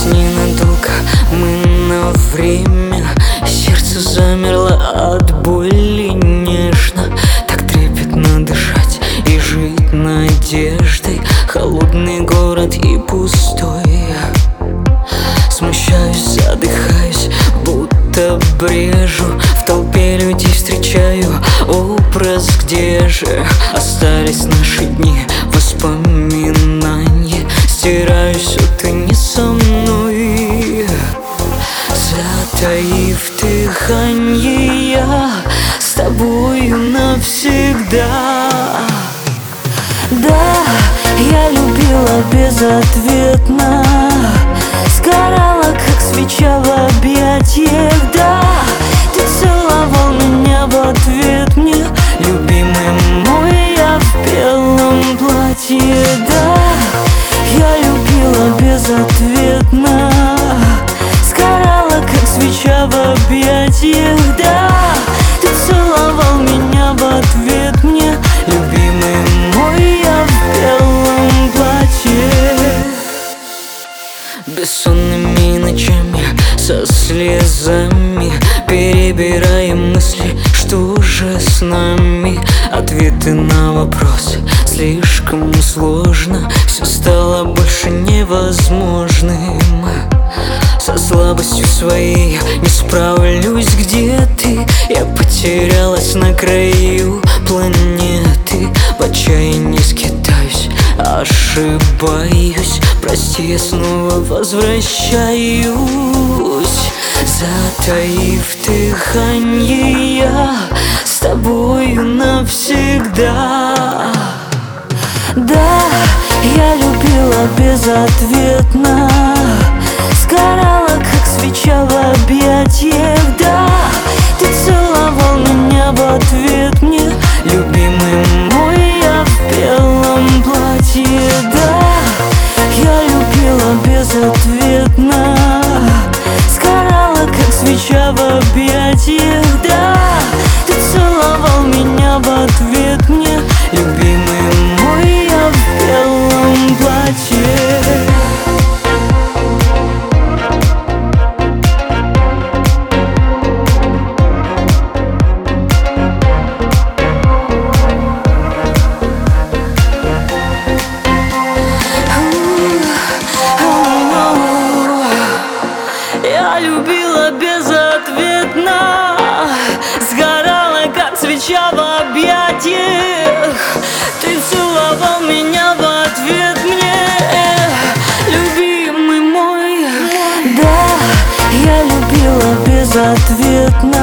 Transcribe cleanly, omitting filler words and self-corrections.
ненадолго, мы на время. Сердце замерло от боли нежно. Так трепетно дышать и жить надеждой. Холодный город и пустой. Смущаюсь, задыхаюсь, будто брежу. В толпе людей встречаю образ, где же остались наши дни, воспоминания. Стираю все, ты не со мной. Затаив дыханье, я с тобою навсегда. Да, я любила безответно, сгорала, как свеча в объятиях. Да, ты целовал меня в ответ мне, любимый мой, я в белом платье. Да, я любила безответно, сгорала, как свеча в объятиях. Да, ты целовал меня в ответ мне, любимый мой, я в белом платье. Бессонными ночами со слезами перебираем мысли, что же с нами. Ответы на вопросы слишком сложно, все стало больше невозможным. Со слабостью своей не справлюсь, где ты? Я потерялась на краю планеты, в отчаянии скитаюсь, ошибаюсь. Прости, я снова возвращаюсь. Затаив дыханье, я с тобою навсегда. Да, я любила безответно, сгорала, как свеча в объятиях. Да, ты целовал меня в ответ мне, любимый мой, я в белом платье. Да, я любила безответно, сгорала, как свеча в объятиях. Да, ты целовал меня в ответ мне, любимый мой, я в белом платье. Я любила безответно, сгорала, как свеча в объятиях. Ты целовал меня в ответ мне, любимый мой. Да, я любила безответно,